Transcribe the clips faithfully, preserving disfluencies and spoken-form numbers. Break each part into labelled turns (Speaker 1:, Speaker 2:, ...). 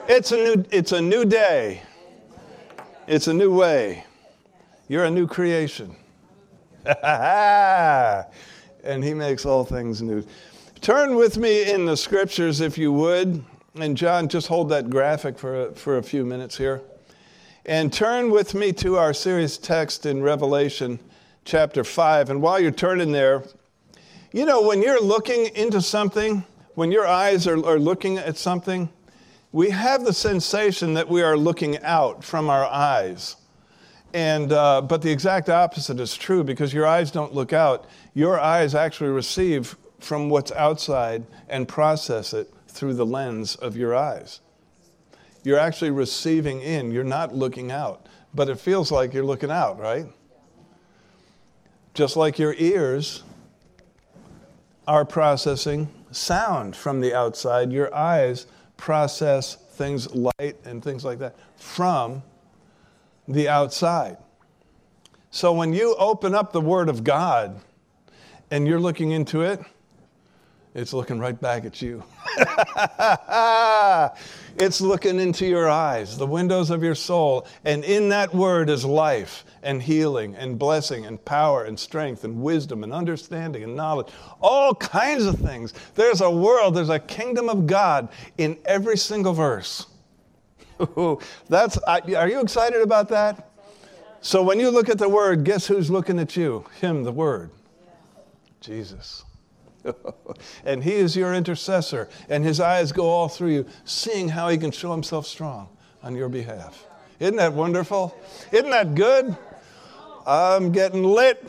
Speaker 1: It's a new, it's a new day. It's a new way. You're a new creation. And he makes all things new. Turn with me in the scriptures, if you would. And John, just hold that graphic for a, for a few minutes here. And turn with me to our series text in Revelation chapter five. And while you're turning there, you know, when you're looking into something, when your eyes are, are looking at something, we have the sensation that we are looking out from our eyes. And uh, but the exact opposite is true, because your eyes don't look out. Your eyes actually receive from what's outside and process it through the lens of your eyes. You're actually receiving in. You're not looking out. But it feels like you're looking out, right? Just like your ears are processing sound from the outside, your eyes process things, light and things like that, from the outside. So when you open up the Word of God and you're looking into it, it's looking right back at you. It's looking into your eyes, the windows of your soul. And in that word is life and healing and blessing and power and strength and wisdom and understanding and knowledge. All kinds of things. There's a world, there's a kingdom of God in every single verse. That's, are you excited about that? So when you look at the word, guess who's looking at you? Him, the word. Jesus. And he is your intercessor, and his eyes go all through you, seeing how he can show himself strong on your behalf. Isn't that wonderful? Isn't that good? I'm getting lit.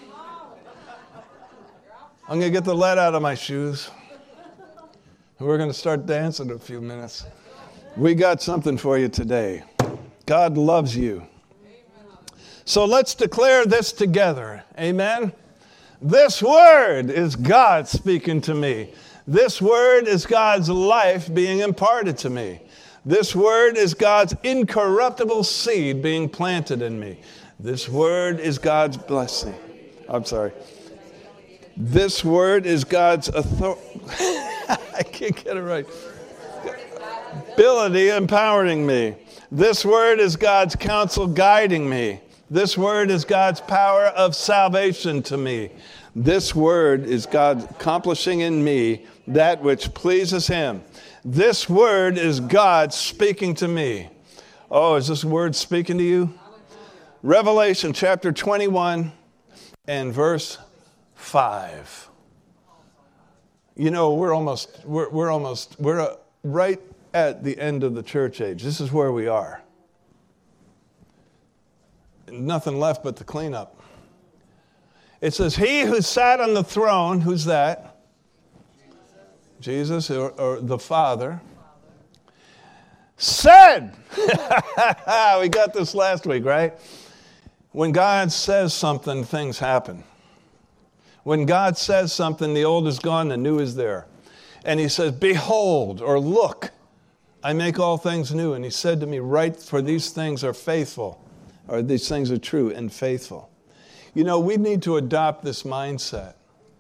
Speaker 1: I'm going to get the lead out of my shoes. And we're going to start dancing in a few minutes. We got something for you today. God loves you. So let's declare this together. Amen. This word is God speaking to me. This word is God's life being imparted to me. This word is God's incorruptible seed being planted in me. This word is God's blessing. I'm sorry. This word is God's authority. I can't get it right. Ability empowering me. This word is God's counsel guiding me. This word is God's power of salvation to me. This word is God accomplishing in me that which pleases him. This word is God speaking to me. Oh, is this word speaking to you? Revelation chapter twenty-one and verse five. You know, we're almost, we're, we're almost, we're uh, right at the end of the church age. This is where we are. Nothing left but the cleanup. It says, he who sat on the throne, who's that? Jesus, or, or the Father, said, we got this last week, right? When God says something, things happen. When God says something, the old is gone, the new is there. And he says, behold, or look, I make all things new. And he said to me, write, for these things are faithful. Or these things are true and faithful. You know, we need to adopt this mindset.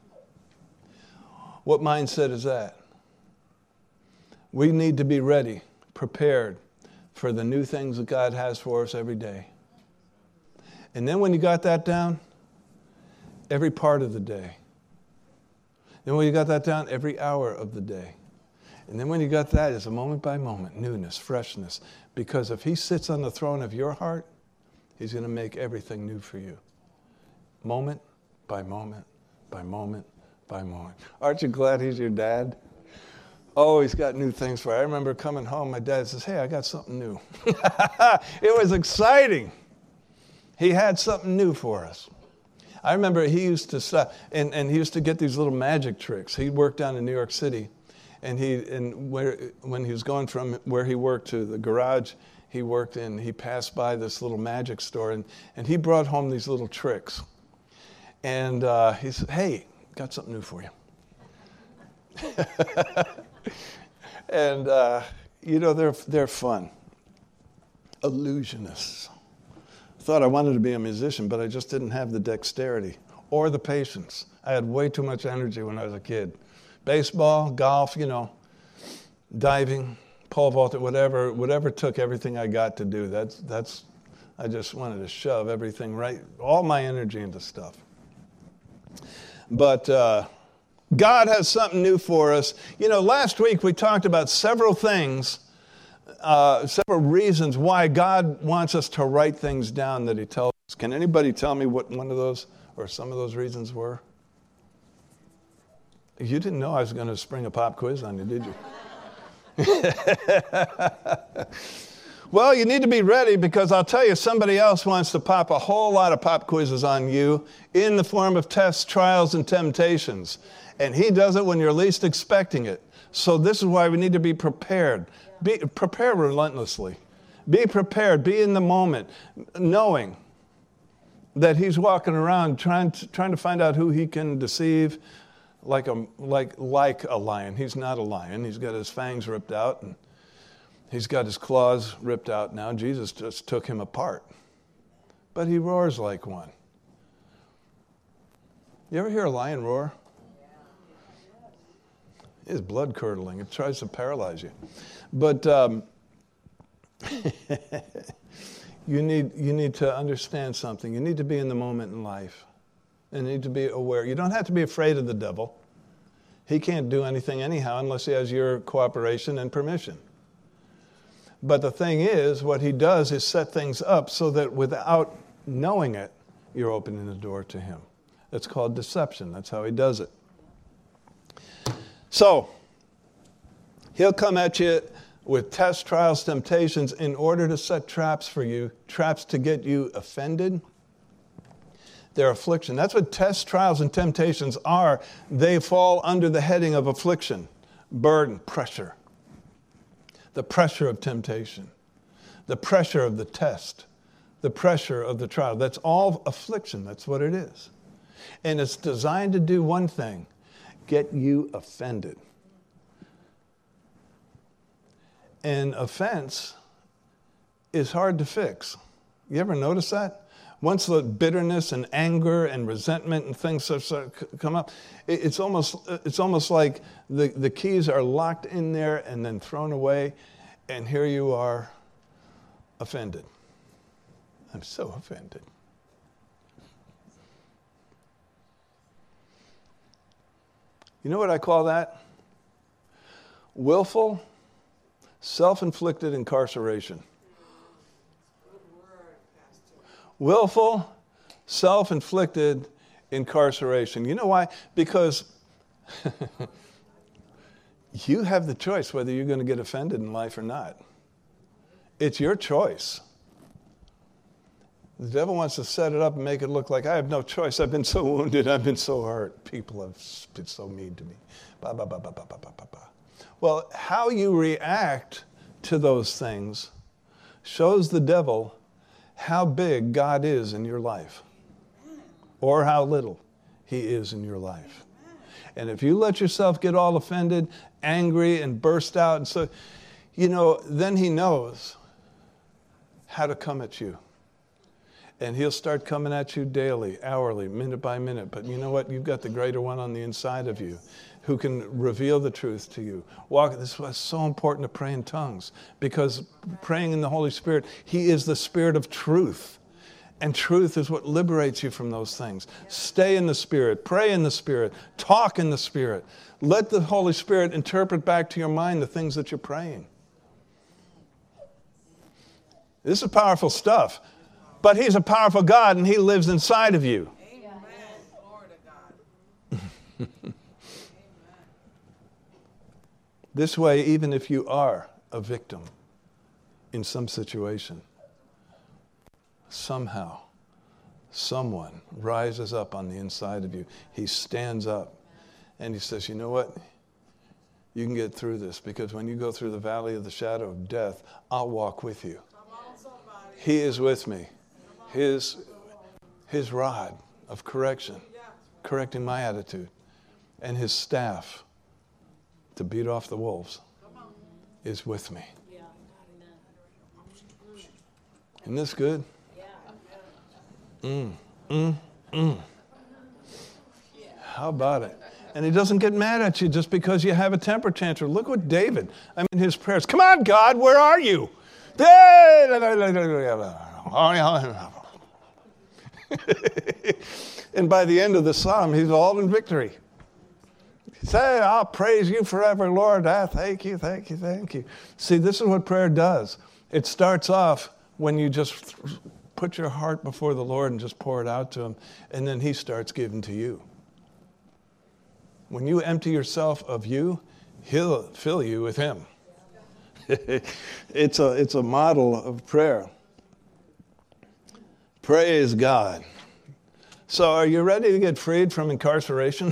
Speaker 1: What mindset is that? We need to be ready, prepared for the new things that God has for us every day. And then when you got that down, every part of the day. Then when you got that down, every hour of the day. And then when you got that, it's a moment by moment, newness, freshness. Because if he sits on the throne of your heart, he's going to make everything new for you. Moment by moment by moment by moment. Aren't you glad he's your dad? Oh, he's got new things for you. I remember coming home, my dad says, hey, I got something new. It was exciting. He had something new for us. I remember he used to stop, and, and he used to get these little magic tricks. He worked down in New York City, and he and where when he was going from where he worked to the garage he worked in, he passed by this little magic store, and, and he brought home these little tricks. And uh, he said, hey, got something new for you. And, uh, you know, they're, they're fun. Illusionists. Thought I wanted to be a musician, but I just didn't have the dexterity or the patience. I had way too much energy when I was a kid. Baseball, golf, you know, diving, pole vault, whatever, whatever took everything I got to do. That's, that's, I just wanted to shove everything right, all my energy into stuff. But uh, God has something new for us. You know, last week we talked about several things, uh, several reasons why God wants us to write things down that he tells us. Can anybody tell me what one of those or some of those reasons were? You didn't know I was going to spring a pop quiz on you, did you? Well, you need to be ready, because I'll tell you, somebody else wants to pop a whole lot of pop quizzes on you in the form of tests, trials, and temptations. And he does it when you're least expecting it. So this is why we need to be prepared. Be prepare relentlessly. Be prepared. Be in the moment, knowing that he's walking around trying to, trying to find out who he can deceive like a, like, like a lion. He's not a lion. He's got his fangs ripped out, and he's got his claws ripped out now. Jesus just took him apart. But he roars like one. You ever hear a lion roar? It's blood curdling. It tries to paralyze you. But um, you need you need to understand something. You need to be in the moment in life. You need to be aware. You don't have to be afraid of the devil. He can't do anything anyhow unless he has your cooperation and permission. But the thing is, what he does is set things up so that without knowing it, you're opening the door to him. That's called deception. That's how he does it. So, he'll come at you with tests, trials, temptations in order to set traps for you, traps to get you offended. They're affliction. That's what tests, trials, and temptations are. They fall under the heading of affliction, burden, pressure. The pressure of temptation, the pressure of the test, the pressure of the trial. That's all affliction. That's what it is. And it's designed to do one thing: get you offended. And offense is hard to fix. You ever notice that? Once the bitterness and anger and resentment and things come up, it's almost it's almost like the, the keys are locked in there and then thrown away, and here you are, offended. I'm so offended. You know what I call that? Willful, self-inflicted incarceration. Willful, self-inflicted incarceration. You know why? Because you have the choice whether you're going to get offended in life or not. It's your choice. The devil wants to set it up and make it look like I have no choice. I've been so wounded. I've been so hurt. People have been so mean to me. Bah, bah, bah, bah, bah, bah, bah, bah. Well, how you react to those things shows the devil how big God is in your life, or how little he is in your life. And if you let yourself get all offended, angry, and burst out, and so, you know, then he knows how to come at you. And he'll start coming at you daily, hourly, minute by minute. But you know what? You've got the greater one on the inside of you who can reveal the truth to you. Walk. This is why it's so important to pray in tongues, because praying in the Holy Spirit, he is the Spirit of truth. And truth is what liberates you from those things. Stay in the Spirit. Pray in the Spirit. Talk in the Spirit. Let the Holy Spirit interpret back to your mind the things that you're praying. This is powerful stuff. But he's a powerful God, and he lives inside of you.
Speaker 2: Amen. Glory to God.
Speaker 1: This way, even if you are a victim in some situation, somehow, someone rises up on the inside of you. He stands up and he says, you know what? You can get through this, because when you go through the valley of the shadow of death, I'll walk with you. He is with me. His, his rod of correction, correcting my attitude, and his staff to beat off the wolves is with me. Isn't this good? Mm, mm, mm. How about it? And he doesn't get mad at you just because you have a temper tantrum. Look what David, I mean, his prayers. Come on, God, where are you? And by the end of the psalm, he's all in victory. Say, I'll praise you forever, Lord. I thank you, thank you, thank you. See, this is what prayer does. It starts off when you just put your heart before the Lord and just pour it out to him, and then he starts giving to you. When you empty yourself of you, he'll fill you with him. It's a, it's a model of prayer. Praise God. So are you ready to get freed from incarceration?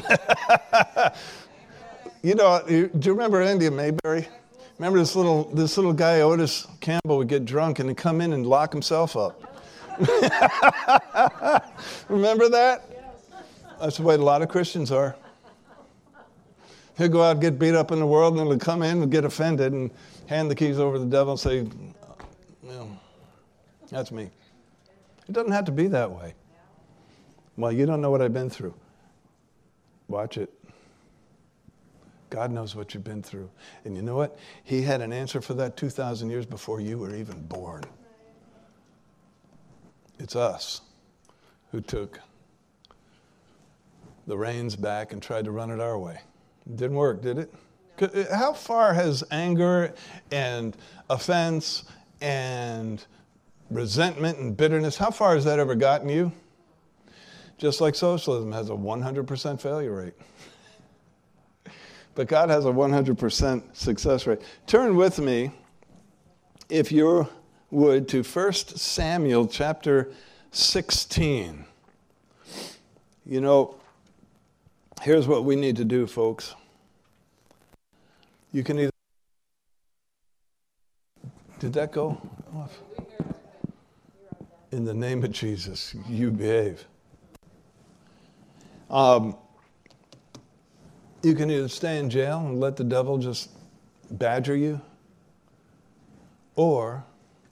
Speaker 1: You know, do you remember India Mayberry? Remember this little this little guy, Otis Campbell, would get drunk and he'd come in and lock himself up. Remember that? That's the way a lot of Christians are. He'll go out and get beat up in the world, and then he'll come in and get offended and hand the keys over to the devil and say, well, that's me. It doesn't have to be that way. Well, you don't know what I've been through. Watch it. God knows what you've been through. And you know what? He had an answer for that two thousand years before you were even born. It's us who took the reins back and tried to run it our way. It didn't work, did it? How far has anger and offense and resentment and bitterness, how far has that ever gotten you? Just like socialism has a one hundred percent failure rate. But God has a one hundred percent success rate. Turn with me, if you would, to First Samuel chapter sixteen. You know, here's what we need to do, folks. You can either... Did that go off? In the name of Jesus, you behave. Um, you can either stay in jail and let the devil just badger you, or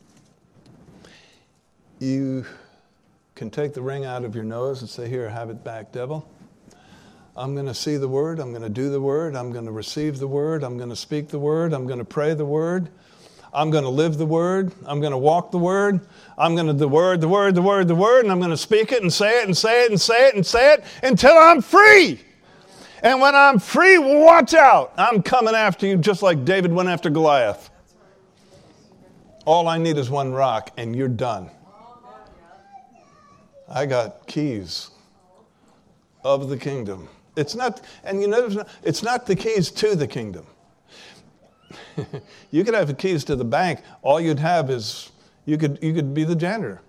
Speaker 1: you can take the ring out of your nose and say, here, have it back, devil. I'm going to see the word. I'm going to do the word. I'm going to receive the word. I'm going to speak the word. I'm going to pray the word. I'm going to live the word. I'm going to walk the word. I'm going to the word, the word, the word, the word, and I'm going to speak it and say it and say it and say it and say it until I'm free. And when I'm free, watch out. I'm coming after you just like David went after Goliath. All I need is one rock and you're done. I got keys of the kingdom. It's not, and you know, it's not the keys to the kingdom. You could have the keys to the bank. All you'd have is, you could, you could be the janitor.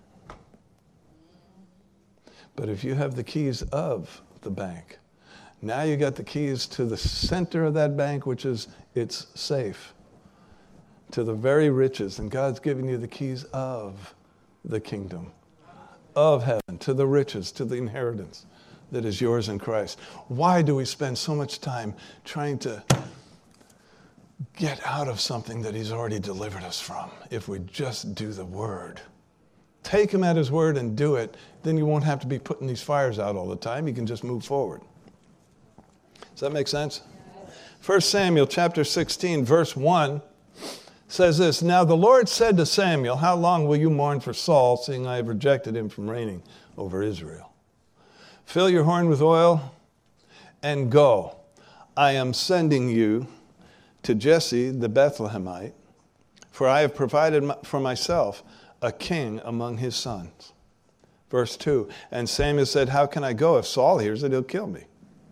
Speaker 1: But if you have the keys of the bank, now you got the keys to the center of that bank, which is its safe, to the very riches. And God's giving you the keys of the kingdom, of heaven, to the riches, to the inheritance that is yours in Christ. Why do we spend so much time trying to get out of something that he's already delivered us from if we just do the word? Take him at his word and do it. Then you won't have to be putting these fires out all the time. You can just move forward. Does that make sense? First Samuel chapter sixteen, verse one says this, now the Lord said to Samuel, how long will you mourn for Saul, seeing I have rejected him from reigning over Israel? Fill your horn with oil and go. I am sending you to Jesse the Bethlehemite, for I have provided for myself a king among his sons. Verse two, and Samuel said, how can I go? If Saul hears it, he'll kill me.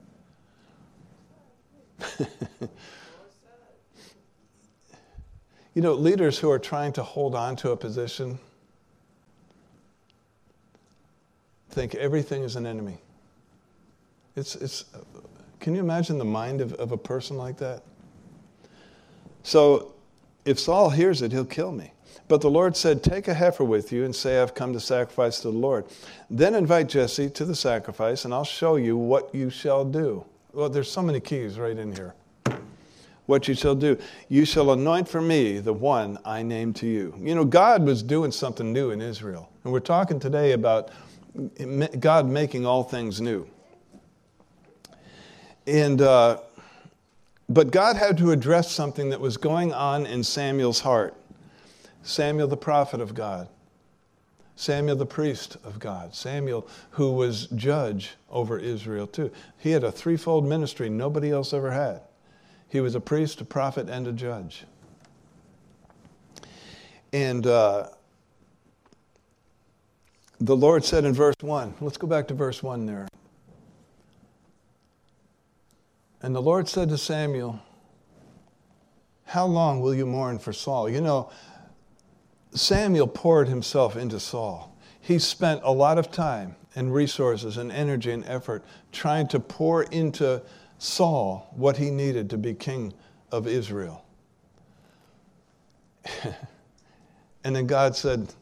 Speaker 1: You know, leaders who are trying to hold on to a position think everything is an enemy. It's, it's, can you imagine the mind of, of a person like that? So if Saul hears it, he'll kill me. But the Lord said, take a heifer with you and say, I've come to sacrifice to the Lord. Then invite Jesse to the sacrifice, and I'll show you what you shall do. Well, there's so many keys right in here. What you shall do. You shall anoint for me the one I name to you. You know, God was doing something new in Israel. And we're talking today about God making all things new. And uh, but God had to address something that was going on in Samuel's heart. Samuel, the prophet of God. Samuel, the priest of God. Samuel, who was judge over Israel too. He had a threefold ministry nobody else ever had. He was a priest, a prophet, and a judge. And uh, the Lord said in verse one, let's go back to verse one there. And the Lord said to Samuel, how long will you mourn for Saul? You know, Samuel poured himself into Saul. He spent a lot of time and resources and energy and effort trying to pour into Saul what he needed to be king of Israel. And then God said,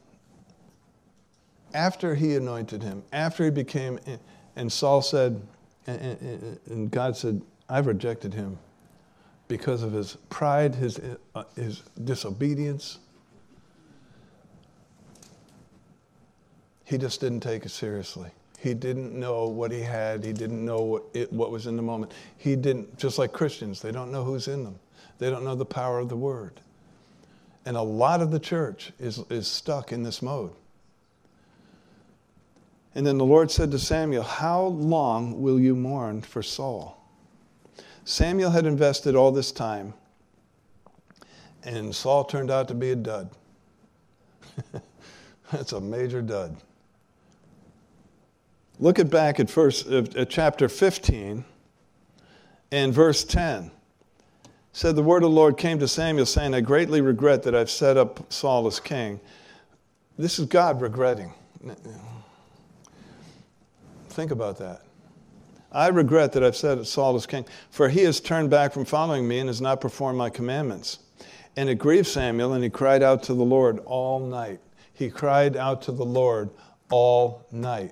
Speaker 1: after he anointed him, after he became, and Saul said, and God said, I've rejected him because of his pride, his, uh, his disobedience. He just didn't take it seriously. He didn't know what he had. He didn't know what, it, what was in the moment. He didn't, just like Christians, they don't know who's in them. They don't know the power of the word. And a lot of the church is, is stuck in this mode. And then the Lord said to Samuel, how long will you mourn for Saul? Samuel had invested all this time, and Saul turned out to be a dud. That's a major dud. Look at back at first at chapter fifteen and verse ten. It said, the word of the Lord came to Samuel, saying, I greatly regret that I've set up Saul as king. This is God regretting. Think about that. I regret that I've set Saul as king, for he has turned back from following me and has not performed my commandments. And it grieved Samuel, and he cried out to the Lord all night. He cried out to the Lord all night.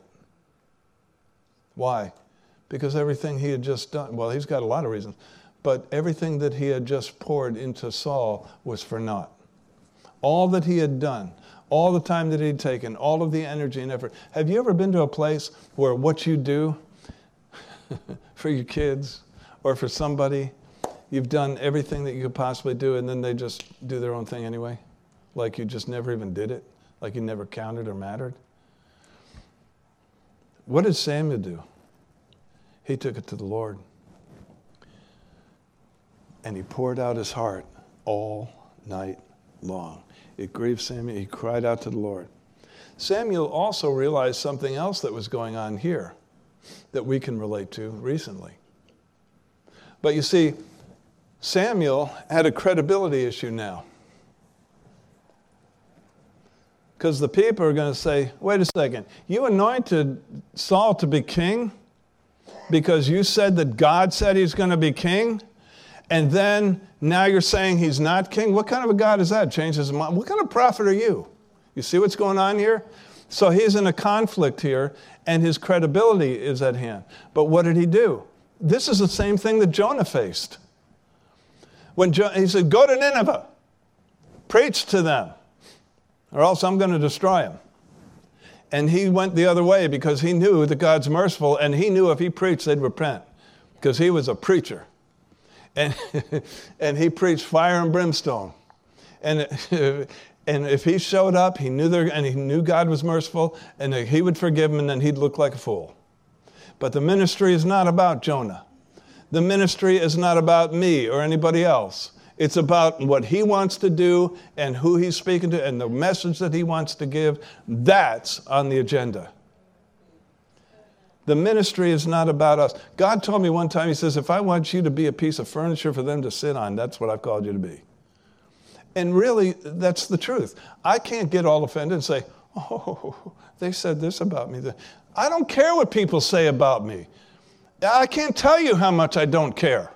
Speaker 1: Why? Because everything he had just done, well, he's got a lot of reasons, but everything that he had just poured into Saul was for naught. All that he had done, all the time that he'd taken, all of the energy and effort. Have you ever been to a place where what you do for your kids or for somebody, you've done everything that you could possibly do, and then they just do their own thing anyway? Like you just never even did it? Like you never counted or mattered? What did Samuel do? He took it to the Lord. And he poured out his heart all night long. It grieved Samuel. He cried out to the Lord. Samuel also realized something else that was going on here that we can relate to recently. But you see, Samuel had a credibility issue now. Because the people are going to say, wait a second, you anointed Saul to be king because you said that God said he's going to be king, and then now you're saying he's not king? What kind of a God is that? Changes his mind. What kind of prophet are you? You see what's going on here? So he's in a conflict here, and his credibility is at hand. But what did he do? This is the same thing that Jonah faced. When jo- he said, go to Nineveh, preach to them, or else I'm going to destroy them. And he went the other way because he knew that God's merciful, and he knew if he preached, they'd repent because he was a preacher. And, and he preached fire and brimstone. And, and if he showed up, he knew there, and he knew God was merciful, and he would forgive him, and then he'd look like a fool. But the ministry is not about Jonah. The ministry is not about me or anybody else. It's about what he wants to do and who he's speaking to and the message that he wants to give. That's on the agenda. The ministry is not about us. God told me one time, he says, if I want you to be a piece of furniture for them to sit on, that's what I've called you to be. And really, that's the truth. I can't get all offended and say, oh, they said this about me. I don't care what people say about me. I can't tell you how much I don't care.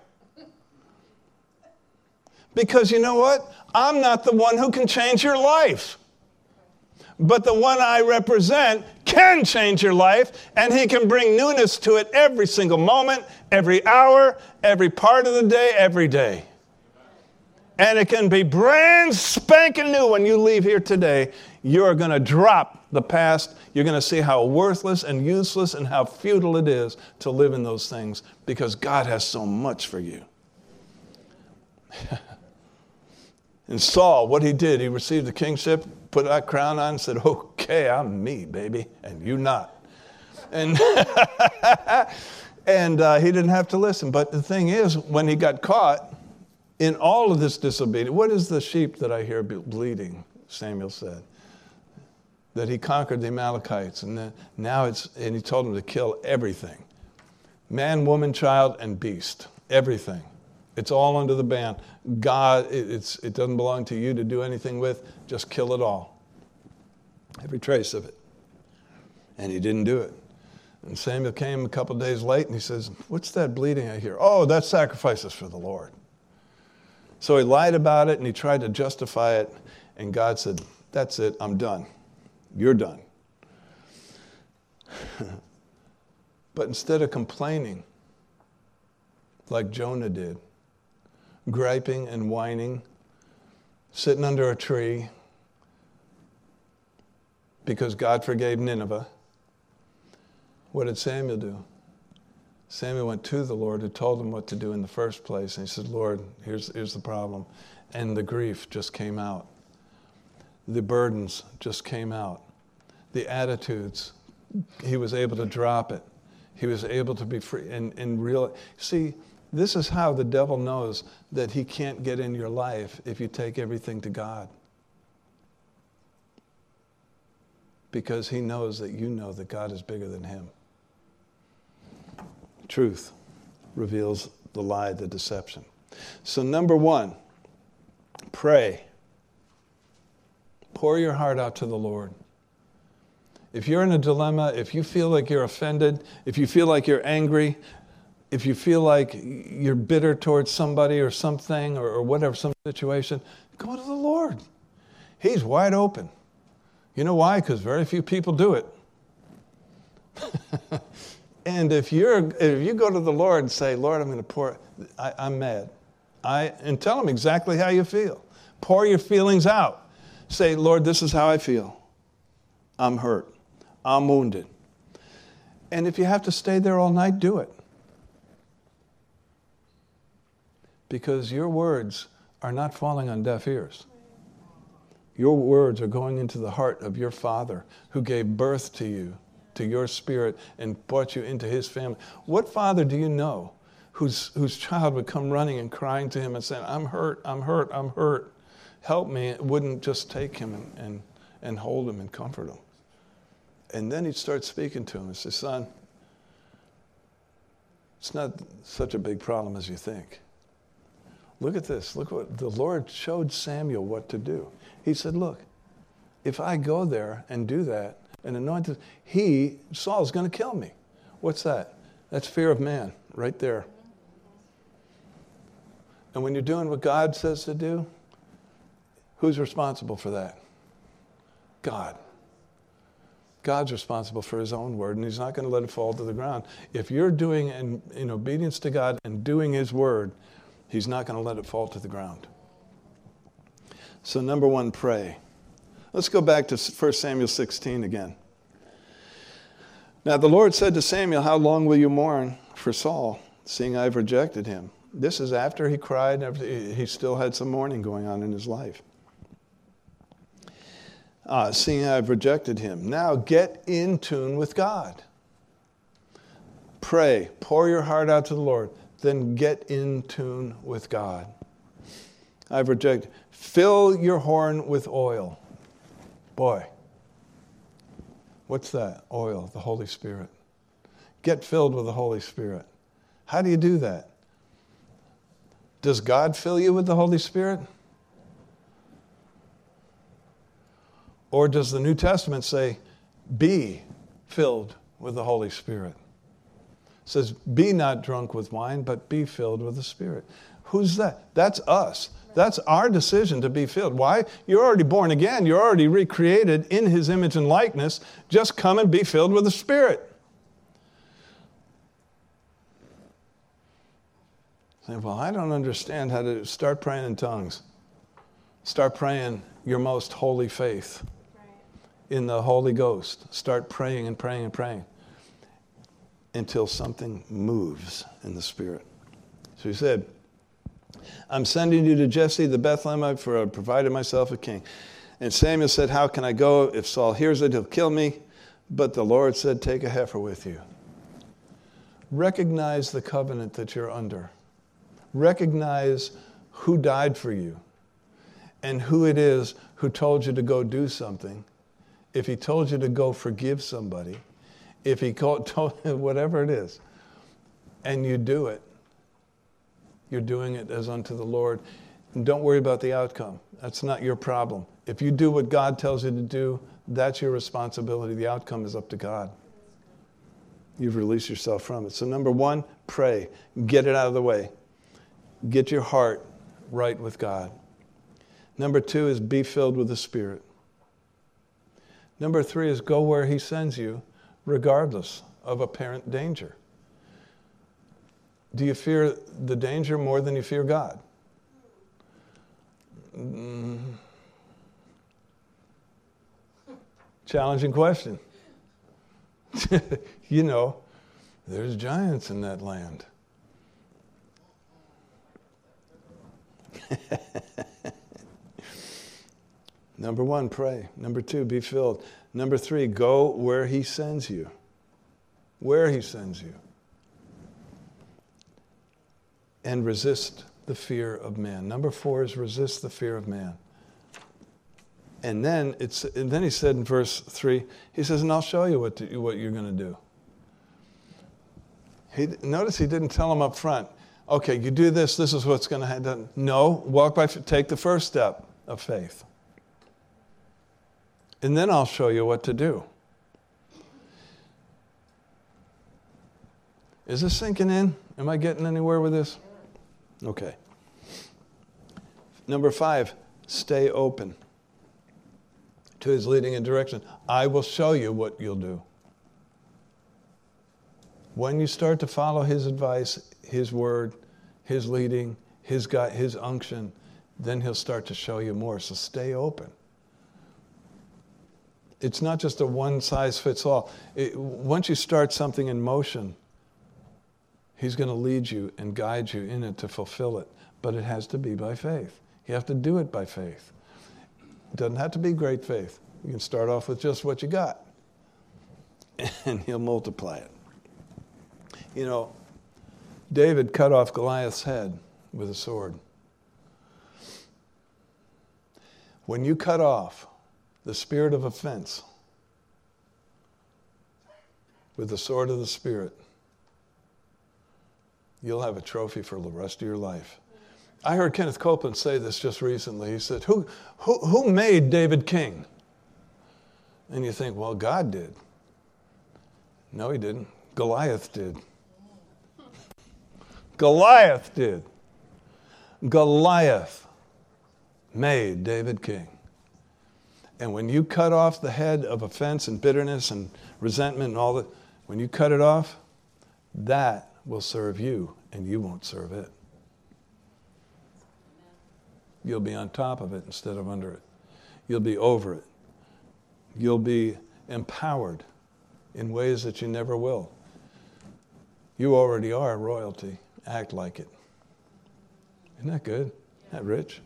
Speaker 1: Because you know what? I'm not the one who can change your life. But the one I represent can change your life, and he can bring newness to it every single moment, every hour, every part of the day, every day. And it can be brand spanking new when you leave here today. You're going to drop the past. You're going to see how worthless and useless and how futile it is to live in those things because God has so much for you. And Saul, what he did, he received the kingship, put that crown on and said, okay, I'm me, baby, and you not. And, and uh, he didn't have to listen. But the thing is, when he got caught in all of this disobedience, what is the sheep that I hear bleating, Samuel said? That he conquered the Amalekites. And then now it's, and he told them to kill everything. Man, woman, child, and beast. Everything. It's all under the ban. God, it, it's, it doesn't belong to you to do anything with. Just kill it all. Every trace of it. And he didn't do it. And Samuel came a couple of days late and he says, what's that bleating I hear? Oh, that's sacrifices for the Lord. So he lied about it and he tried to justify it. And God said, that's it, I'm done. You're done. But instead of complaining, like Jonah did, griping and whining, sitting under a tree because God forgave Nineveh, what did Samuel do? Samuel went to the Lord who told him what to do in the first place. And he said, Lord, here's, here's the problem. And the grief just came out. The burdens just came out. The attitudes, he was able to drop it. He was able to be free and, and real. See, this is how the devil knows that he can't get in your life if you take everything to God. Because he knows that you know that God is bigger than him. Truth reveals the lie, the deception. So number one, pray. Pour your heart out to the Lord. If you're in a dilemma, if you feel like you're offended, if you feel like you're angry, if you feel like you're bitter towards somebody or something or, or whatever, some situation, go to the Lord. He's wide open. You know why? Because very few people do it. And if you're if you go to the Lord and say, Lord, I'm going to pour, I, I'm mad. I and tell him exactly how you feel. Pour your feelings out. Say, Lord, this is how I feel. I'm hurt. I'm wounded. And if you have to stay there all night, do it. Because your words are not falling on deaf ears. Your words are going into the heart of your Father who gave birth to you, to your spirit, and brought you into his family. What father do you know whose, whose child would come running and crying to him and saying, I'm hurt, I'm hurt, I'm hurt. Help me. It wouldn't just take him and, and, and hold him and comfort him. And then he'd start speaking to him and say, son, it's not such a big problem as you think. Look at this. Look what the Lord showed Samuel what to do. He said, look, if I go there and do that and anoint him, he, Saul's going to kill me. What's that? That's fear of man right there. And when you're doing what God says to do, who's responsible for that? God. God's responsible for his own word, and he's not going to let it fall to the ground. If you're doing in, in obedience to God and doing his word, he's not going to let it fall to the ground. So number one, pray. Let's go back to First Samuel sixteen again. Now the Lord said to Samuel, how long will you mourn for Saul, seeing I've rejected him? This is after he cried. After he still had some mourning going on in his life. Uh, seeing I've rejected him. Now get in tune with God. Pray. Pour your heart out to the Lord. Then get in tune with God. I've rejected. Fill your horn with oil. Boy. What's that? Oil, the Holy Spirit. Get filled with the Holy Spirit. How do you do that? Does God fill you with the Holy Spirit? Or does the New Testament say, be filled with the Holy Spirit? It says, be not drunk with wine, but be filled with the Spirit. Who's that? That's us. That's our decision to be filled. Why? You're already born again. You're already recreated in his image and likeness. Just come and be filled with the Spirit. Say, well, I don't understand how to start praying in tongues. Start praying your most holy faith in the Holy Ghost. Start praying and praying and praying until something moves in the Spirit. So he said, I'm sending you to Jesse the Bethlehemite, for I provided myself a king. And Samuel said, how can I go? If Saul hears it, he'll kill me. But the Lord said, take a heifer with you. Recognize the covenant that you're under. Recognize who died for you and who it is who told you to go do something. If he told you to go forgive somebody, if he called, told whatever it is, and you do it, you're doing it as unto the Lord. And don't worry about the outcome. That's not your problem. If you do what God tells you to do, that's your responsibility. The outcome is up to God. You've released yourself from it. So number one, pray. Get it out of the way. Get your heart right with God. Number two is be filled with the Spirit. Number three is go where he sends you, regardless of apparent danger. Do you fear the danger more than you fear God? Mm. Challenging question. You know, there's giants in that land. Number one, pray. Number two, be filled. Number three, go where he sends you. Where he sends you. And resist the fear of man. Number four is resist the fear of man. And then it's and then he said in verse three, he says, and I'll show you what to, what you're going to do. He, notice he didn't tell him up front, okay, you do this, this is what's going to happen. No, walk by, take the first step of faith. And then I'll show you what to do. Is this sinking in? Am I getting anywhere with this? Okay. Number five, stay open to his leading and direction. I will show you what you'll do. When you start to follow his advice, his word, his leading, his guide, his unction, then he'll start to show you more. So stay open. It's not just a one-size-fits-all. It, once you start something in motion, he's going to lead you and guide you in it to fulfill it. But it has to be by faith. You have to do it by faith. It doesn't have to be great faith. You can start off with just what you got. And he'll multiply it. You know, David cut off Goliath's head with a sword. When you cut off the spirit of offense with the sword of the Spirit, you'll have a trophy for the rest of your life. I heard Kenneth Copeland say this just recently. He said, who, who, who made David king? And you think, well, God did. No, he didn't. Goliath did. Goliath did. Goliath made David king. And when you cut off the head of offense and bitterness and resentment and all that, when you cut it off, that will serve you and you won't serve it. You'll be on top of it instead of under it. You'll be over it. You'll be empowered in ways that you never will. You already are royalty. Act like it. Isn't that good? Isn't that rich?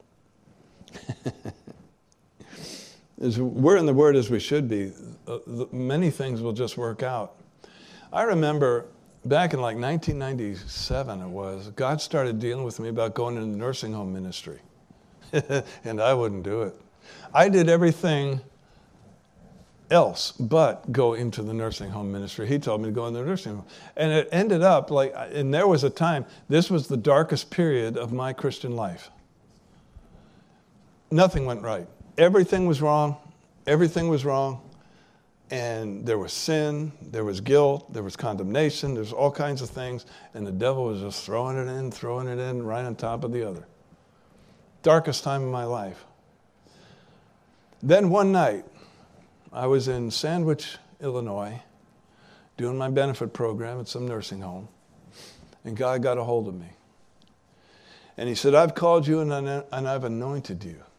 Speaker 1: As we're in the Word as we should be, uh, the, many things will just work out. I remember back in like nineteen ninety-seven it was, God started dealing with me about going into the nursing home ministry. And I wouldn't do it. I did everything else but go into the nursing home ministry. He told me to go in the nursing home. And it ended up like, and there was a time, this was the darkest period of my Christian life. Nothing went right. Everything was wrong. Everything was wrong. And there was sin, there was guilt, there was condemnation, there's all kinds of things. And the devil was just throwing it in, throwing it in, right on top of the other. Darkest time of my life. Then one night, I was in Sandwich, Illinois, doing my benefit program at some nursing home. And God got a hold of me. And he said, I've called you and, and I've anointed you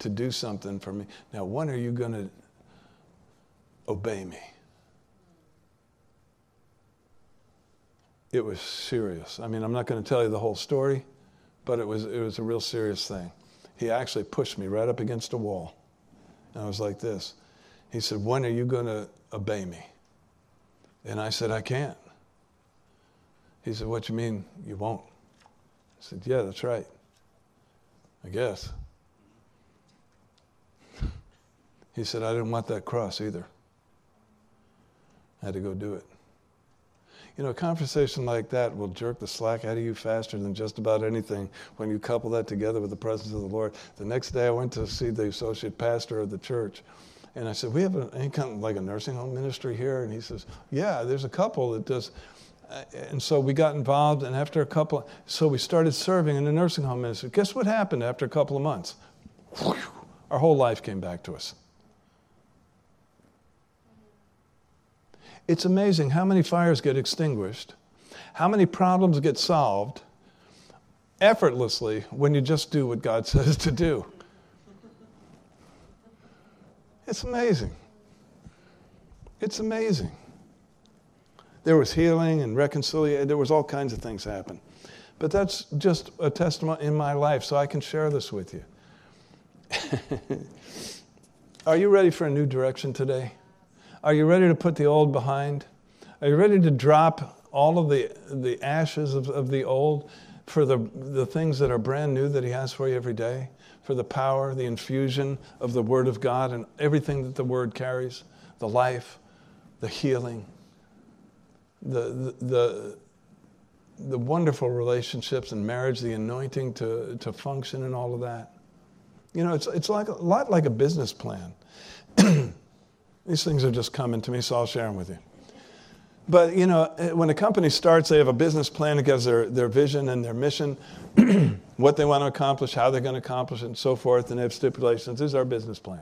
Speaker 1: to do something for me. Now, when are you going to obey me? It was serious. I mean, I'm not going to tell you the whole story, but it was it was a real serious thing. He actually pushed me right up against a wall. And I was like this. He said, when are you going to obey me? And I said, I can't. He said, what you mean you won't? I said, yeah, that's right. I guess. He said, I didn't want that cross either. I had to go do it. You know, a conversation like that will jerk the slack out of you faster than just about anything when you couple that together with the presence of the Lord. The next day I went to see the associate pastor of the church, and I said, we have a, any kind of like a nursing home ministry here? And he says, yeah, there's a couple that does. And so we got involved, and after a couple, so we started serving in the nursing home ministry. Guess what happened after a couple of months? Our whole life came back to us. It's amazing how many fires get extinguished, how many problems get solved effortlessly when you just do what God says to do. It's amazing. It's amazing. There was healing and reconciliation. There was all kinds of things happen. But that's just a testimony in my life, so I can share this with you. Are you ready for a new direction today? Are you ready to put the old behind? Are you ready to drop all of the, the ashes of, of the old for the, the things that are brand new that he has for you every day? For the power, the infusion of the Word of God and everything that the Word carries, the life, the healing, the, the, the, the wonderful relationships and marriage, the anointing to, to function and all of that. You know, it's, it's like a lot like a business plan. These things are just coming to me, so I'll share them with you. But, you know, when a company starts, they have a business plan that gives their, their vision and their mission, what they want to accomplish, how they're going to accomplish it, and so forth, and they have stipulations. This is our business plan.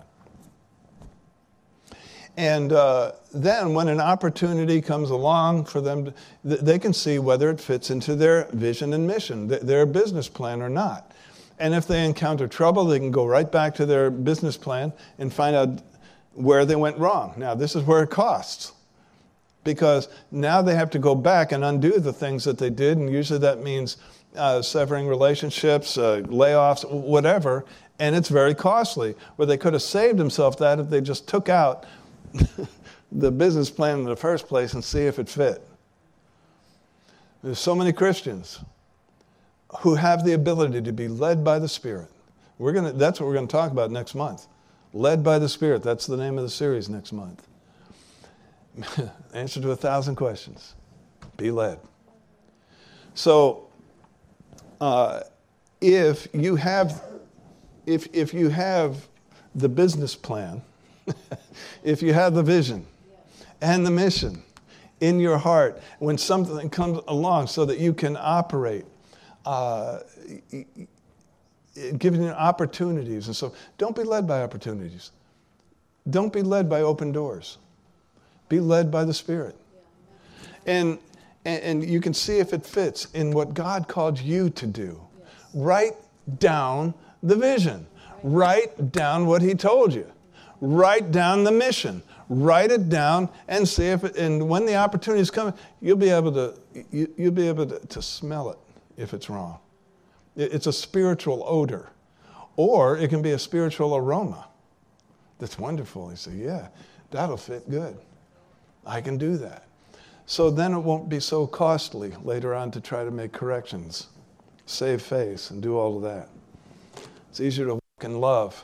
Speaker 1: And uh, then when an opportunity comes along for them, to, they can see whether it fits into their vision and mission, their business plan or not. And if they encounter trouble, they can go right back to their business plan and find out where they went wrong. Now, this is where it costs, because now they have to go back and undo the things that they did, and usually that means uh, severing relationships, uh, layoffs, whatever, and it's very costly. Where they could have saved themselves that if they just took out the business plan in the first place and see if it fit. There's so many Christians who have the ability to be led by the Spirit. We're gonna, that's what we're going to talk about next month. Led by the Spirit. That's the name of the series next month. Answer to a thousand questions. Be led. So, uh, if you have, if if you have the business plan, if you have the vision and the mission in your heart, when something comes along, so that you can operate, uh, giving you opportunities, and so don't be led by opportunities. Don't be led by open doors. Be led by the Spirit. And, and, and you can see if it fits in what God called you to do. Write down the vision. Write down what he told you. Write down the mission. Write it down and see if it, and when the opportunities come, you'll be able to, you, you'll be able to, to smell it if it's wrong. It's a spiritual odor, or it can be a spiritual aroma. That's wonderful. You say, yeah, that'll fit good. I can do that. So then it won't be so costly later on to try to make corrections, save face, and do all of that. It's easier to walk in love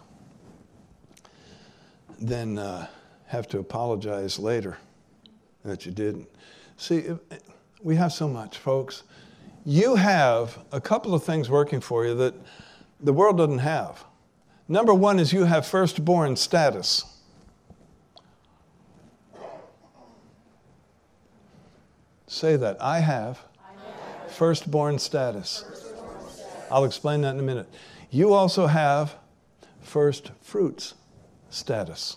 Speaker 1: than uh, have to apologize later that you didn't. See, we have so much, folks. You have a couple of things working for you that the world doesn't have. Number one is you have firstborn status. Say that. I have, I have. Firstborn status. Firstborn status. I'll explain that in a minute. You also have first fruits status.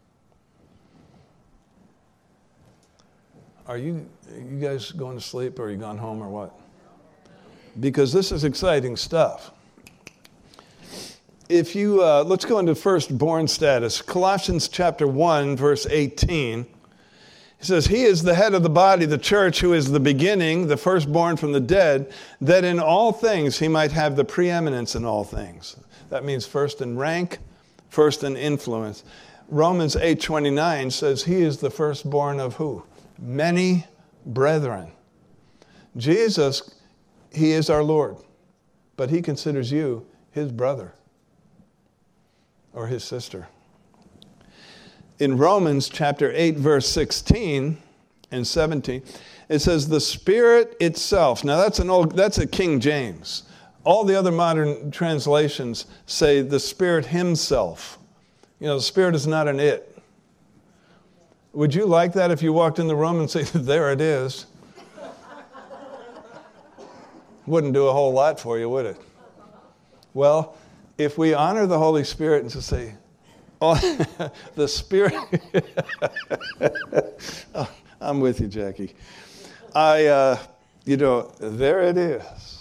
Speaker 1: Are you, are you guys going to sleep, or are you gone home, or what? Because this is exciting stuff. if you, uh, let's go into firstborn status. Colossians chapter one, verse eighteen. He says, he is the head of the body, the church, who is the beginning, the firstborn from the dead, that in all things he might have the preeminence in all things. That means first in rank, first in influence. Romans eight twenty-nine says he is the firstborn of who? Many brethren. Jesus, he is our Lord, but he considers you his brother or his sister. In Romans chapter eight, verse sixteen and seventeen, it says the Spirit itself. Now that's an old, that's a King James. All the other modern translations say the Spirit himself. You know, the Spirit is not an it. Would you like that if you walked in the room and say, there it is? Wouldn't do a whole lot for you, would it? Well, if we honor the Holy Spirit and just say, oh, the Spirit. Oh, I'm with you, Jackie. I, uh, you know, there it is.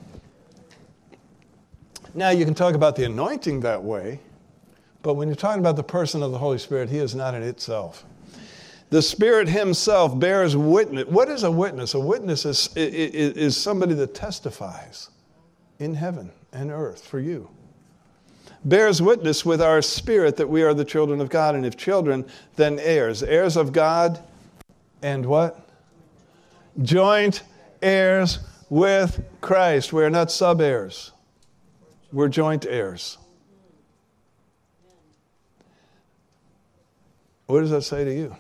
Speaker 1: Now, you can talk about the anointing that way, but when you're talking about the person of the Holy Spirit, he is not in itself. The Spirit himself bears witness. What is a witness? A witness is, is, is somebody that testifies in heaven and earth for you. Bears witness with our spirit that we are the children of God, and if children, then heirs. Heirs of God and what? Joint heirs with Christ. We are not sub-heirs. We're joint heirs. What does that say to you?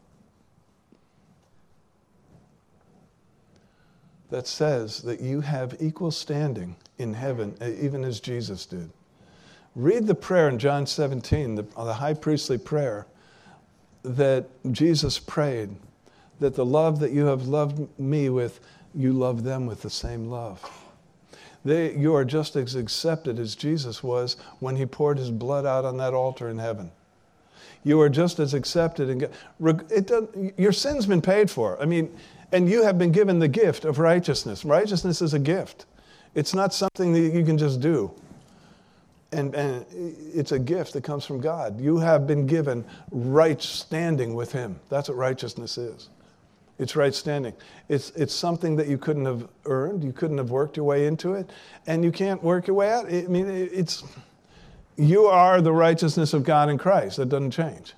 Speaker 1: That says that you have equal standing in heaven, even as Jesus did. Read the prayer in John seventeen, the, the high priestly prayer that Jesus prayed, that the love that you have loved me with, you love them with the same love. They, you are just as accepted as Jesus was when he poured his blood out on that altar in heaven. You are just as accepted. And it doesn't, your sin's been paid for. I mean, and you have been given the gift of righteousness. Righteousness is a gift. It's not something that you can just do. And, and it's a gift that comes from God. You have been given right standing with him. That's what righteousness is. It's right standing. It's, it's something that you couldn't have earned. You couldn't have worked your way into it. And you can't work your way out. I mean, it's, you are the righteousness of God in Christ. That doesn't change.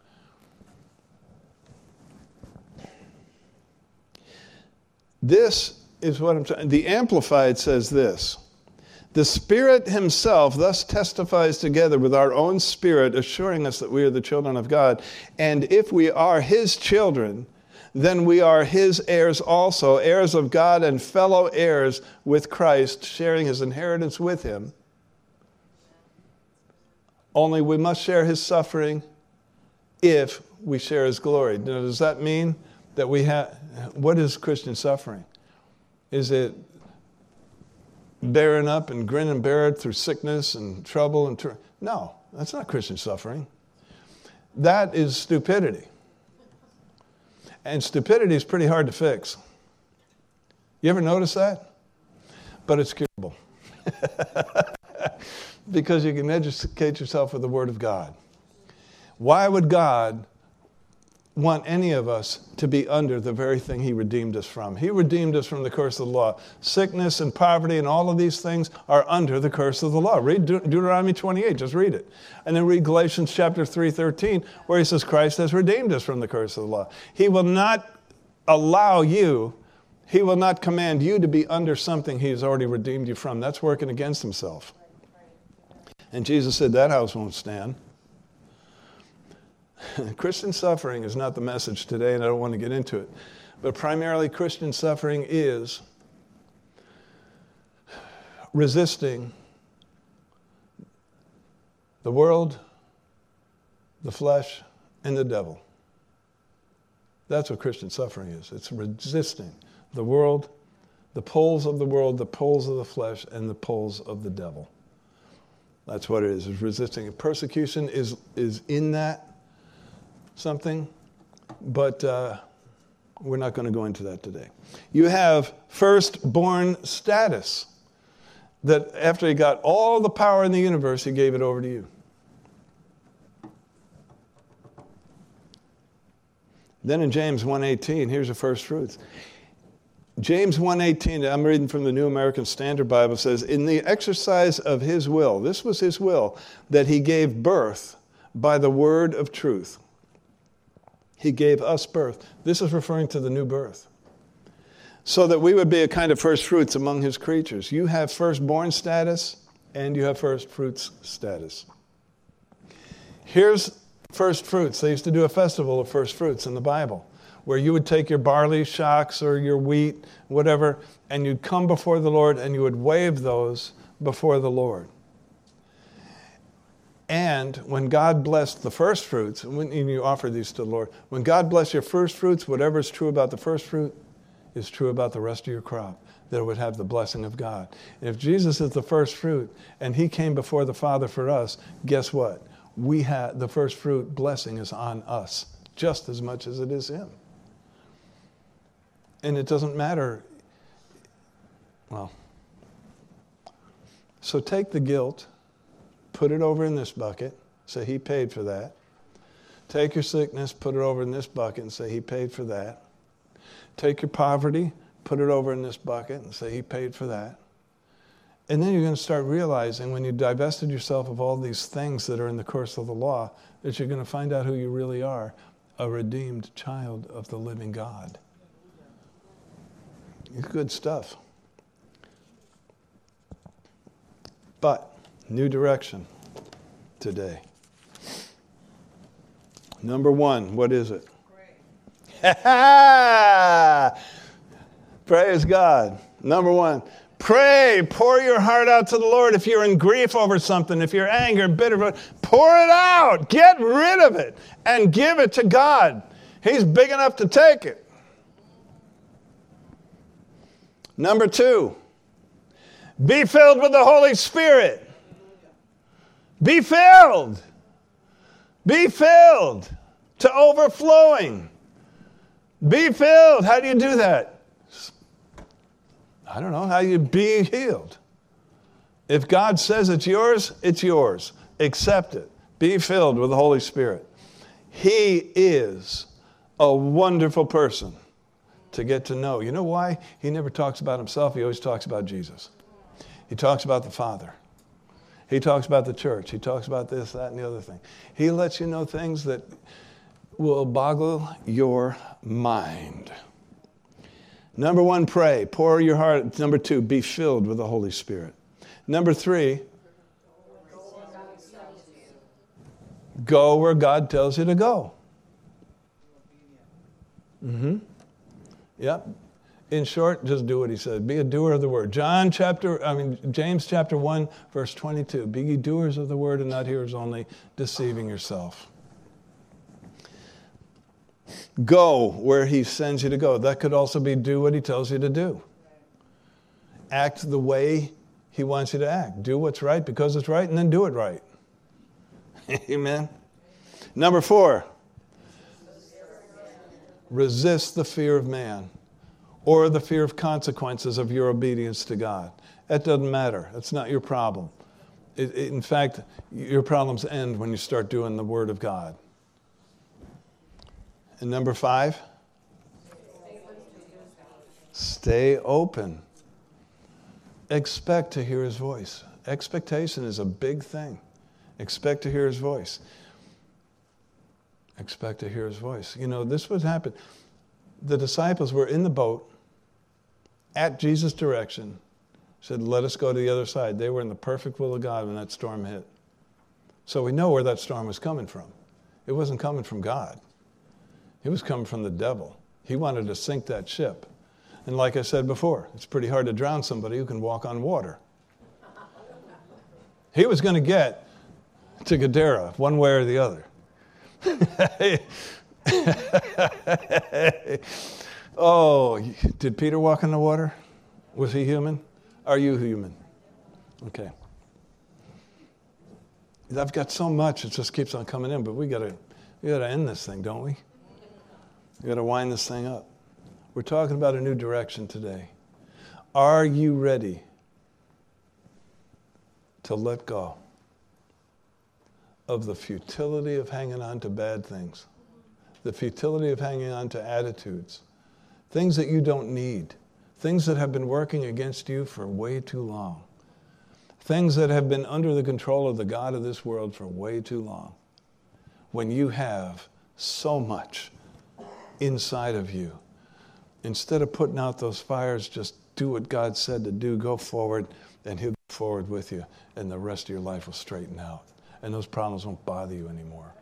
Speaker 1: This is what I'm saying. The Amplified says this. The Spirit himself thus testifies together with our own spirit, assuring us that we are the children of God. And if we are his children, then we are his heirs also, heirs of God and fellow heirs with Christ, sharing his inheritance with him. Only we must share his suffering if we share his glory. Now, does that mean that we have, what is Christian suffering? Is it bearing up and grin and bear it through sickness and trouble and tr- no, that's not Christian suffering. That is stupidity. And stupidity is pretty hard to fix. You ever notice that? But it's curable. Because you can educate yourself with the Word of God. Why would God want any of us to be under the very thing he redeemed us from? He redeemed us from the curse of the law. Sickness and poverty and all of these things are under the curse of the law. Read De- Deuteronomy twenty-eight, just read it. And then read Galatians chapter three thirteen, where he says Christ has redeemed us from the curse of the law. He will not allow you, he will not command you to be under something he has already redeemed you from. That's working against himself. And Jesus said that house won't stand. Christian suffering is not the message today, and I don't want to get into it. But primarily, Christian suffering is resisting the world, the flesh, and the devil. That's what Christian suffering is. It's resisting the world, the pulls of the world, the pulls of the flesh, and the pulls of the devil. That's what it is. It's resisting. Persecution is, is in that something, but uh, we're not going to go into that today. You have firstborn status. that after he got all the power in the universe, he gave it over to you. Then in James one eighteen, here's the first fruits. James one eighteen, I'm reading from the New American Standard Bible, says, in the exercise of his will, this was his will, that he gave birth by the word of truth. He gave us birth. This is referring to the new birth. So that we would be a kind of first fruits among his creatures. You have firstborn status and you have first fruits status. Here's first fruits. They used to do a festival of first fruits in the Bible, where you would take your barley shocks or your wheat, whatever, and you'd come before the Lord and you would wave those before the Lord. And when God blessed the first fruits, when you offer these to the Lord, when God blessed your first fruits, whatever is true about the first fruit is true about the rest of your crop, that it would have the blessing of God. And if Jesus is the first fruit and he came before the Father for us, guess what? We have the first fruit blessing is on us just as much as it is him. And it doesn't matter. Well, so take the guilt, put it over in this bucket, say he paid for that. Take your sickness, put it over in this bucket and say he paid for that. Take your poverty, put it over in this bucket and say he paid for that. And then you're going to start realizing when you divested yourself of all these things that are in the curse of the law, that you're going to find out who you really are, a redeemed child of the living God. It's good stuff. But, new direction today. Number one, what is it? Pray. Praise God. Number one. Pray, pour your heart out to the Lord. If you're in grief over something, if you're angry, bitter, pour it out. Get rid of it and give it to God. He's big enough to take it. Number two, be filled with the Holy Spirit. Be filled. Be filled to overflowing. Be filled. How do you do that? I don't know, how you be healed. If God says it's yours, it's yours. Accept it. Be filled with the Holy Spirit. He is a wonderful person to get to know. You know why? He never talks about himself. He always talks about Jesus. He talks about the Father. He talks about the church. He talks about this, that, and the other thing. He lets you know things that will boggle your mind. Number one, pray. Pour your heart. Number two, be filled with the Holy Spirit. Number three, go where God tells you to go. Mm-hmm. Yep. In short, just do what he said. Be a doer of the word. John chapter, I mean, James chapter one, verse twenty-two. Be ye doers of the word and not hearers only, deceiving yourself. Go where he sends you to go. That could also be do what he tells you to do. Act the way he wants you to act. Do what's right because it's right, and then do it right. Amen. Number four, resist the fear of man or the fear of consequences of your obedience to God. That doesn't matter. That's not your problem. It, it, in fact, your problems end when you start doing the Word of God. And number five, stay open. Expect to hear his voice. Expectation is a big thing. Expect to hear his voice. Expect to hear his voice. You know, this would happen. The disciples were in the boat at Jesus' direction. Said, let us go to the other side. They were in the perfect will of God when that storm hit. So we know where that storm was coming from. It wasn't coming from God. It was coming from the devil. He wanted to sink that ship. And like I said before, it's pretty hard to drown somebody who can walk on water. He was going to get to Gadara one way or the other. Oh, did Peter walk on the water? Was he human? Are you human? Okay. I've got so much, it just keeps on coming in, but we gotta we gotta end this thing, don't we? We gotta wind this thing up. We're talking about a new direction today. Are you ready to let go of the futility of hanging on to bad things, the futility of hanging on to attitudes, things that you don't need, things that have been working against you for way too long, things that have been under the control of the God of this world for way too long, when you have so much inside of you. Instead of putting out those fires, just do what God said to do, go forward, and He'll go forward with you, and the rest of your life will straighten out, and those problems won't bother you anymore.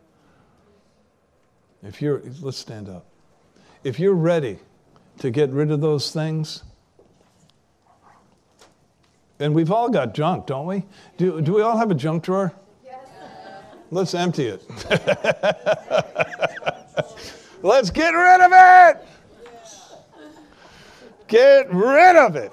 Speaker 1: If you're, let's stand up. If you're ready to get rid of those things, and we've all got junk, don't we? Do, do we all have a junk drawer? Yes. Let's empty it. Let's get rid of it. Get rid of it.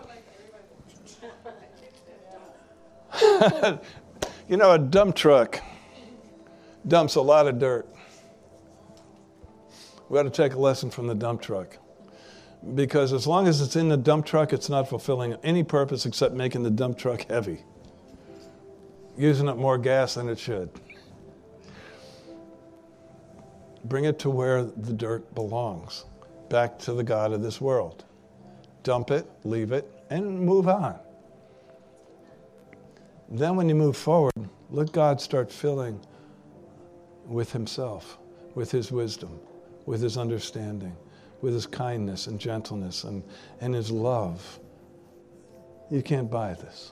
Speaker 1: You know, a dump truck dumps a lot of dirt. We ought to take a lesson from the dump truck. Because as long as it's in the dump truck, it's not fulfilling any purpose except making the dump truck heavy, using up more gas than it should. Bring it to where the dirt belongs, back to the God of this world. Dump it, leave it, and move on. Then when you move forward, let God start filling with Himself, with His wisdom, with His understanding, with His kindness and gentleness and, and His love. You can't buy this.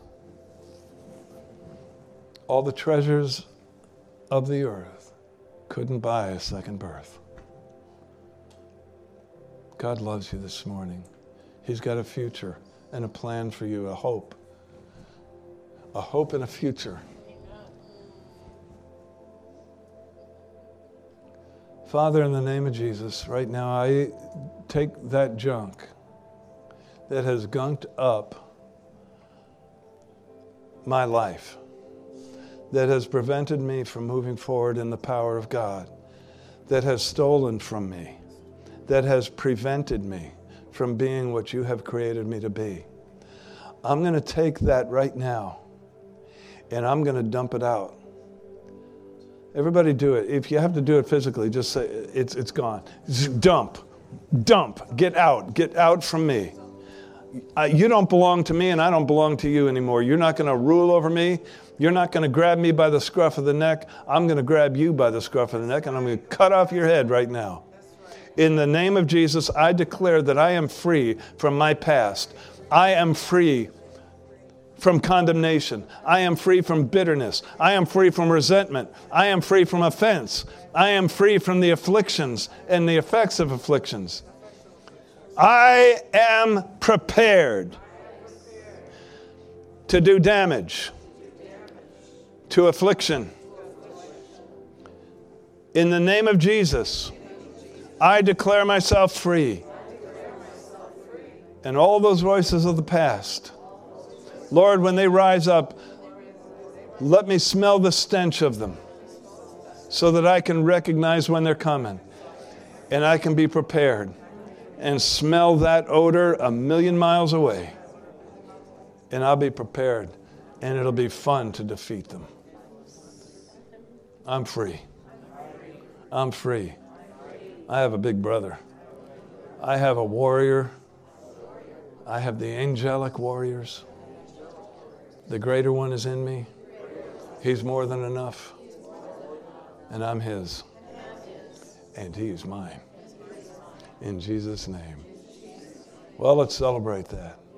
Speaker 1: All the treasures of the earth couldn't buy a second birth. God loves you this morning. He's got a future and a plan for you, a hope. A hope and a future. Father, in the name of Jesus, right now I take that junk that has gunked up my life, that has prevented me from moving forward in the power of God, that has stolen from me, that has prevented me from being what you have created me to be. I'm going to take that right now and I'm going to dump it out. Everybody do it. If you have to do it physically, just say, it's it's gone. Just dump. Dump. Get out. Get out from me. I, you don't belong to me and I don't belong to you anymore. You're not going to rule over me. You're not going to grab me by the scruff of the neck. I'm going to grab you by the scruff of the neck and I'm going to cut off your head right now. In the name of Jesus, I declare that I am free from my past. I am free from condemnation. I am free from bitterness. I am free from resentment. I am free from offense. I am free from the afflictions and the effects of afflictions. I am prepared to do damage to affliction. In the name of Jesus, I declare myself free. And all those voices of the past, Lord, when they rise up, let me smell the stench of them so that I can recognize when they're coming and I can be prepared and smell that odor a million miles away. And I'll be prepared and it'll be fun to defeat them. I'm free. I'm free. I have a big brother. I have a warrior. I have the angelic warriors. The greater one is in me. He's more than enough. And I'm His. And He is mine. In Jesus' name. Well, let's celebrate that.